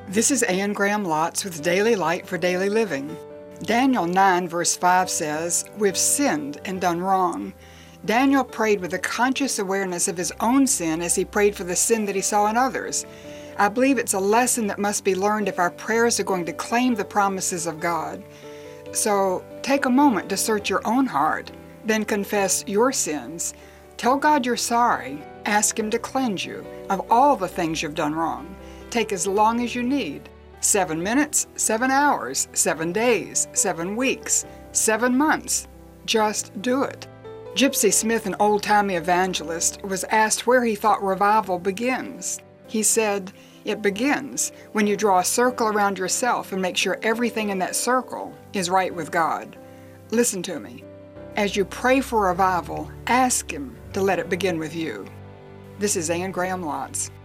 This is Anne Graham Lotz with Daily Light for Daily Living. Daniel 9 verse 5 says, "We've sinned and done wrong." Daniel prayed with a conscious awareness of his own sin as he prayed for the sin that he saw in others. I believe it's a lesson that must be learned if our prayers are going to claim the promises of God. So take a moment to search your own heart, then confess your sins. Tell God you're sorry. Ask Him to cleanse you of all the things you've done wrong. Take as long as you need. 7 minutes, 7 hours, 7 days, 7 weeks, 7 months. Just do it. Gypsy Smith, an old-timey evangelist, was asked where he thought revival begins. He said, "It begins when you draw a circle around yourself and make sure everything in that circle is right with God." Listen to me. As you pray for revival, ask Him to let it begin with you. This is Anne Graham Lotz.